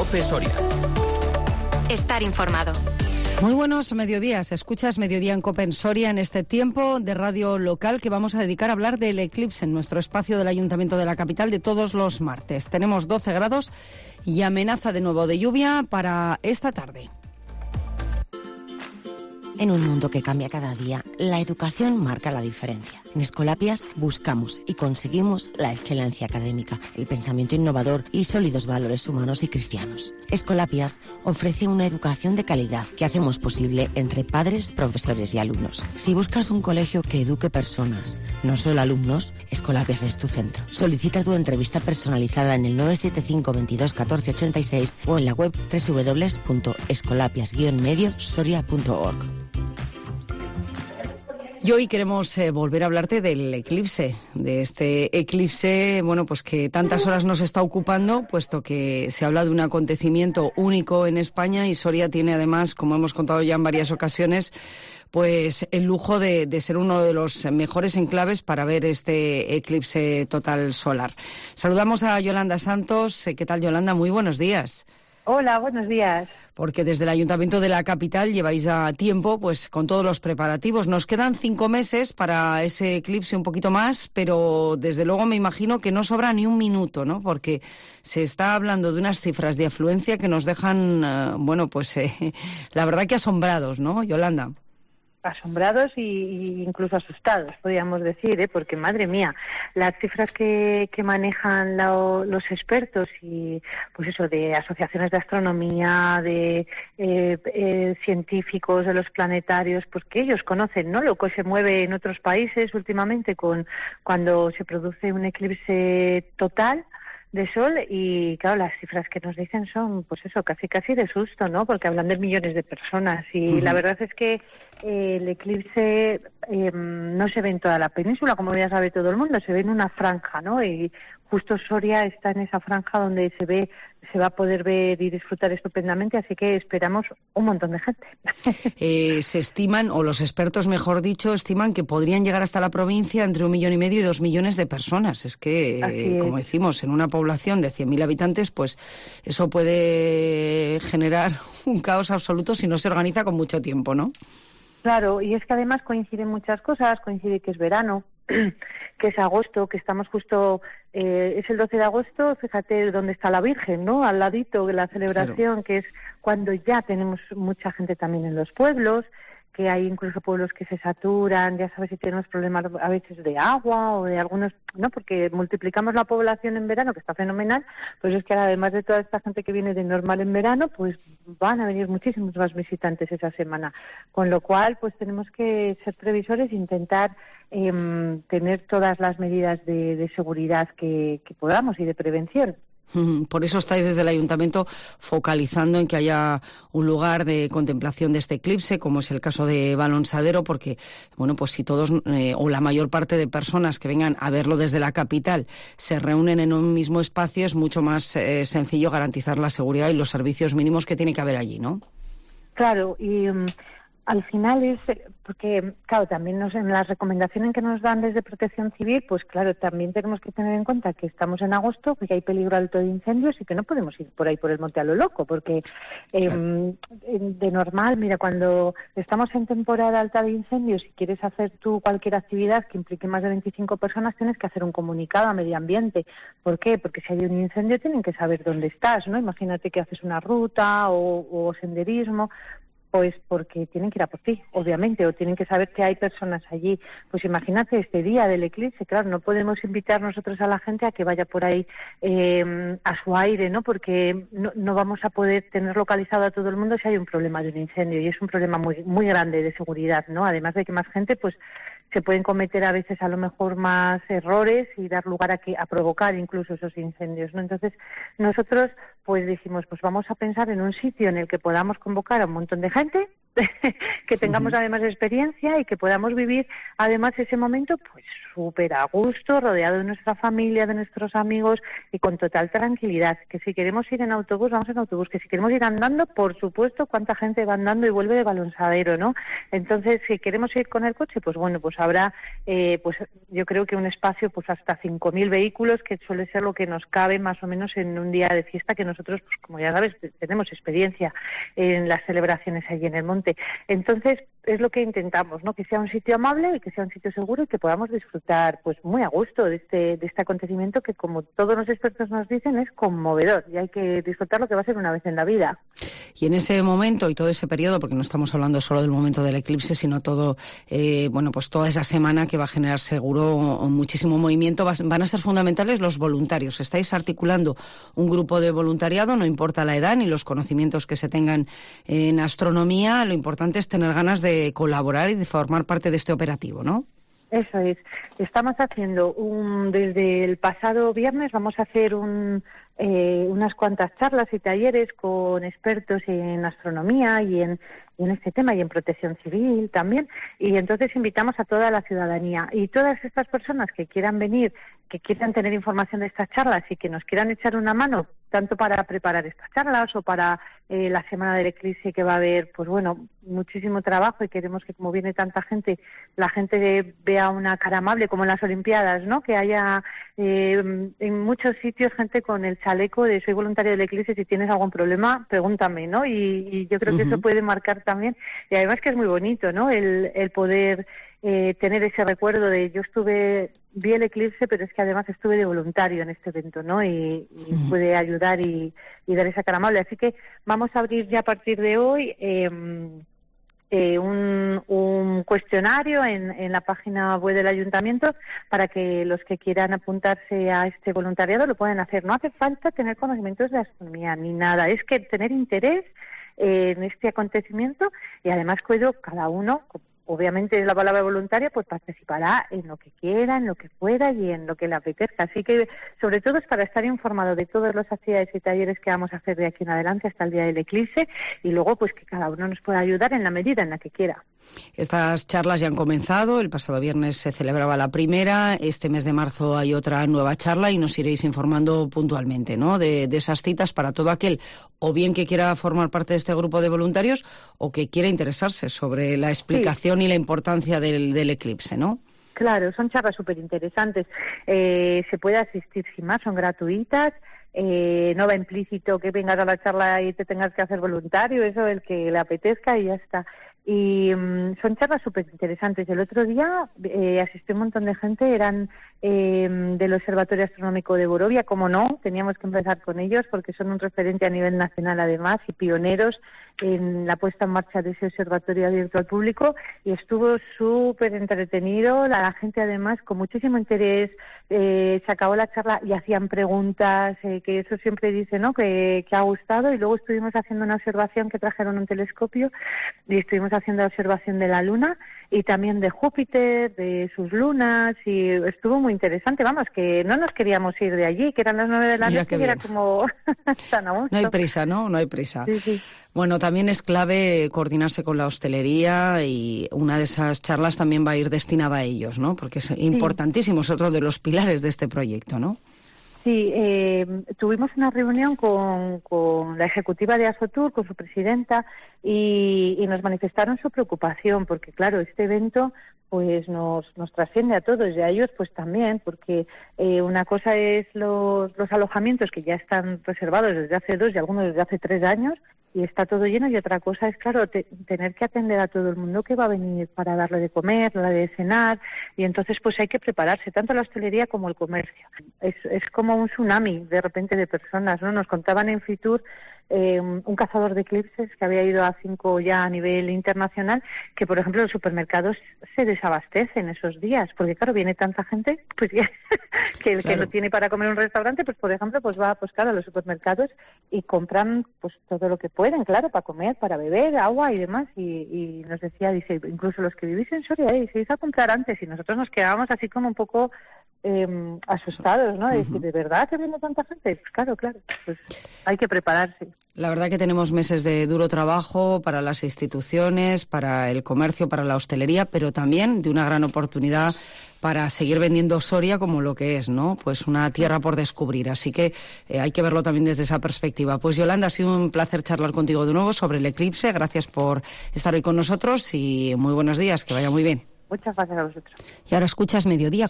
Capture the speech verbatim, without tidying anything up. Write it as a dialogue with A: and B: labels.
A: COPE Soria.
B: Estar informado.
C: Muy buenos mediodías. Escuchas Mediodía en COPE en Soria en este tiempo de radio local que vamos a dedicar a hablar del eclipse en nuestro espacio del Ayuntamiento de la capital de todos los martes. Tenemos doce grados y amenaza de nuevo de lluvia para esta tarde.
D: En un mundo que cambia cada día, la educación marca la diferencia. En Escolapias buscamos y conseguimos la excelencia académica, el pensamiento innovador y sólidos valores humanos y cristianos. Escolapias ofrece una educación de calidad que hacemos posible entre padres, profesores y alumnos. Si buscas un colegio que eduque personas, no solo alumnos, Escolapias es tu centro. Solicita tu entrevista personalizada en el nueve siete cinco veintidós catorce ochenta y seis o en la web doble u doble u doble u punto escolapias guion medio soria punto org.
C: Y hoy queremos eh, volver a hablarte del eclipse, de este eclipse, bueno, pues que tantas horas nos está ocupando, puesto que se habla de un acontecimiento único en España y Soria tiene además, como hemos contado ya en varias ocasiones, pues el lujo de, de ser uno de los mejores enclaves para ver este eclipse total solar. Saludamos a Yolanda Santos. ¿Qué tal, Yolanda? Muy buenos días.
E: Hola, buenos días.
C: Porque desde el Ayuntamiento de la capital lleváis a tiempo pues con todos los preparativos. Nos quedan cinco meses para ese eclipse, un poquito más, pero desde luego me imagino que no sobra ni un minuto, ¿no? Porque se está hablando de unas cifras de afluencia que nos dejan, uh, bueno, pues eh, la verdad que asombrados, ¿no, Yolanda?
E: Asombrados y, y incluso asustados, podríamos decir, ¿eh? Porque, madre mía, las cifras que, que manejan la, los expertos y, pues eso, de asociaciones de astronomía, de eh, eh, científicos, de los planetarios, pues que ellos conocen, ¿no?, lo que se mueve en otros países últimamente con cuando se produce un eclipse total de sol y, claro, las cifras que nos dicen son, pues eso, casi casi de susto, ¿no?, porque hablan de millones de personas y uh-huh. La verdad es que eh, el eclipse eh, no se ve en toda la península, como ya sabe todo el mundo, se ve en una franja, ¿no?, y justo Soria está en esa franja donde se ve, se va a poder ver y disfrutar estupendamente, así que esperamos un montón de gente.
C: Eh, se estiman, o los expertos, mejor dicho, estiman que podrían llegar hasta la provincia entre un millón y medio y dos millones de personas. Es que, eh, como decimos, en una población de cien mil habitantes, pues eso puede generar un caos absoluto si no se organiza con mucho tiempo, ¿no?
E: Claro, y es que además coinciden muchas cosas, coincide que es verano, que es agosto, que estamos justo, eh, es el doce de agosto, fíjate dónde está la Virgen, ¿no?, al ladito de la celebración, claro. Que es cuando ya tenemos mucha gente también en los pueblos, que hay incluso pueblos que se saturan, ya sabes, si tenemos problemas a veces de agua o de algunos, no, porque multiplicamos la población en verano, que está fenomenal, pues es que además de toda esta gente que viene de normal en verano, pues van a venir muchísimos más visitantes esa semana, con lo cual pues tenemos que ser previsores e intentar eh, tener todas las medidas de, de seguridad que, que podamos y de prevención.
C: Por eso estáis desde el Ayuntamiento focalizando en que haya un lugar de contemplación de este eclipse, como es el caso de Balonsadero, porque, bueno, pues si todos eh, o la mayor parte de personas que vengan a verlo desde la capital se reúnen en un mismo espacio, es mucho más eh, sencillo garantizar la seguridad y los servicios mínimos que tiene que haber allí, ¿no?
E: Claro, y um, al final es, porque, claro, también nos, en las recomendaciones que nos dan desde Protección Civil, pues claro, también tenemos que tener en cuenta que estamos en agosto, que hay peligro alto de incendios y que no podemos ir por ahí por el monte a lo loco, porque eh, claro. de normal, mira, cuando estamos en temporada alta de incendios y quieres hacer tú cualquier actividad que implique más de veinticinco personas, tienes que hacer un comunicado a medio ambiente. ¿Por qué? Porque si hay un incendio tienen que saber dónde estás, ¿no? Imagínate que haces una ruta o, o senderismo. Pues porque tienen que ir a por ti, obviamente, o tienen que saber que hay personas allí. Pues imagínate este día del eclipse, claro, no podemos invitar nosotros a la gente a que vaya por ahí eh, a su aire, ¿no? Porque no, no vamos a poder tener localizado a todo el mundo si hay un problema de un incendio, y es un problema muy muy grande de seguridad, ¿no? Además de que más gente, pues se pueden cometer a veces a lo mejor más errores y dar lugar a que a provocar incluso esos incendios, ¿no? Entonces nosotros pues dijimos, pues vamos a pensar en un sitio en el que podamos convocar a un montón de gente que tengamos además experiencia y que podamos vivir además ese momento pues súper a gusto, rodeado de nuestra familia, de nuestros amigos y con total tranquilidad. Que si queremos ir en autobús, vamos en autobús. Que si queremos ir andando, por supuesto, cuánta gente va andando y vuelve de Balonsadero, ¿no? Entonces, si queremos ir con el coche, pues bueno, pues habrá, eh, pues yo creo que un espacio pues hasta cinco mil vehículos, que suele ser lo que nos cabe más o menos en un día de fiesta, que nosotros, pues como ya sabes, tenemos experiencia en las celebraciones allí en el monte. Entonces, es lo que intentamos, ¿no? Que sea un sitio amable y que sea un sitio seguro y que podamos disfrutar pues muy a gusto de este de este acontecimiento que, como todos los expertos nos dicen, es conmovedor y hay que disfrutar lo que va a ser una vez en la vida.
C: Y en ese momento y todo ese periodo, porque no estamos hablando solo del momento del eclipse, sino todo, eh, bueno, pues toda esa semana que va a generar seguro muchísimo movimiento, van a ser fundamentales los voluntarios. Estáis articulando un grupo de voluntariado, no importa la edad ni los conocimientos que se tengan en astronomía, lo importante es tener ganas de de colaborar y de formar parte de este operativo, ¿no?
E: Eso es. Estamos haciendo un, desde el pasado viernes vamos a hacer un, eh, unas cuantas charlas y talleres con expertos en astronomía y en, y en este tema y en protección civil también. Y entonces invitamos a toda la ciudadanía y todas estas personas que quieran venir, que quieran tener información de estas charlas y que nos quieran echar una mano, tanto para preparar estas charlas o para eh, la semana del eclipse, que va a haber, pues bueno, muchísimo trabajo y queremos que, como viene tanta gente, la gente vea una cara amable, como en las Olimpiadas, ¿no? Que haya eh, en muchos sitios gente con el chaleco de soy voluntario del eclipse, si tienes algún problema, pregúntame, ¿no? Y, y yo creo uh-huh. que eso puede marcar también, y además que es muy bonito, ¿no? El, el poder eh, tener ese recuerdo de yo estuve, vi el eclipse, pero es que además estuve de voluntario en este evento, ¿no? Y, y uh-huh. puede ayudar y, y dar esa cara amable. Así que vamos a abrir ya a partir de hoy eh, eh, un, un cuestionario en, en la página web del ayuntamiento para que los que quieran apuntarse a este voluntariado lo puedan hacer. No hace falta tener conocimientos de astronomía ni nada, es que tener interés eh, en este acontecimiento y además puedo cada uno, obviamente es la palabra voluntaria, pues participará en lo que quiera, en lo que pueda y en lo que le apetezca. Así que, sobre todo, es para estar informado de todas las actividades y talleres que vamos a hacer de aquí en adelante hasta el día del eclipse y luego, pues, que cada uno nos pueda ayudar en la medida en la que quiera.
C: Estas charlas ya han comenzado. El pasado viernes se celebraba la primera. Este mes de marzo hay otra nueva charla y nos iréis informando puntualmente, ¿no? De, de esas citas para todo aquel, o bien que quiera formar parte de este grupo de voluntarios o que quiera interesarse sobre la explicación sí. y la importancia del, del eclipse, ¿no?
E: Claro, son charlas súper interesantes. Eh, se puede asistir sin más, son gratuitas. Eh, no va implícito que vengas a la charla y te tengas que hacer voluntario, eso el que le apetezca y ya está. Y um, son charlas súper interesantes. El otro día eh, asistió un montón de gente, eran eh, del Observatorio Astronómico de Borovia, como no, teníamos que empezar con ellos porque son un referente a nivel nacional además y pioneros en la puesta en marcha de ese observatorio abierto al público y estuvo súper entretenido, la gente además con muchísimo interés eh, se acabó la charla y hacían preguntas, eh, que eso siempre dice, ¿no?, que, que ha gustado y luego estuvimos haciendo una observación que trajeron un telescopio y estuvimos haciendo la observación de la Luna y también de Júpiter, de sus lunas y estuvo muy interesante, vamos, que no nos queríamos ir de allí, que eran las nueve de la noche y era como tan a gusto.
C: No hay prisa, ¿no? No hay prisa.
E: Sí, sí.
C: Bueno, también es clave coordinarse con la hostelería y una de esas charlas también va a ir destinada a ellos, ¿no? Porque es importantísimo, es otro de los pilares de este proyecto, ¿no?
E: Sí, eh, tuvimos una reunión con, con la ejecutiva de Asotur, con su presidenta, y, y nos manifestaron su preocupación, porque claro, este evento pues nos, nos trasciende a todos y a ellos pues también, porque eh, una cosa es los, los alojamientos que ya están reservados desde hace dos y algunos desde hace tres años, y está todo lleno, y otra cosa es, claro, te, tener que atender a todo el mundo que va a venir para darle de comer, darle de cenar, y entonces pues hay que prepararse, tanto la hostelería como el comercio. Es, es como un tsunami de repente de personas, ¿no? Nos contaban en Fitur eh, un cazador de eclipses que había ido a cinco ya a nivel internacional, que por ejemplo los supermercados se desabastecen esos días, porque claro, viene tanta gente pues que, que el claro. que no tiene para comer en un restaurante, pues por ejemplo, pues va pues claro a los supermercados y compran pues todo lo que pueden, claro, para comer, para beber, agua y demás, y, y nos decía, dice, incluso los que vivís en Soria, eh, se iba a comprar antes, y nosotros nos quedábamos así como un poco eh, asustados, ¿no? De decir, ¿de verdad que viene tanta gente? Pues claro, claro, pues hay que prepararse.
C: La verdad que tenemos meses de duro trabajo para las instituciones, para el comercio, para la hostelería, pero también de una gran oportunidad para seguir vendiendo Soria como lo que es, ¿no? Pues una tierra por descubrir. Así que eh, hay que verlo también desde esa perspectiva. Pues Yolanda, ha sido un placer charlar contigo de nuevo sobre el eclipse. Gracias por estar hoy con nosotros y muy buenos días, que vaya muy bien.
E: Muchas gracias a vosotros.
C: Y ahora escuchas Mediodía.